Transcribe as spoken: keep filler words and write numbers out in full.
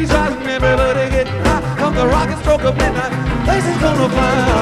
trees rising, everybody getting high. Come the rocket stroke of midnight, place is gonna fly.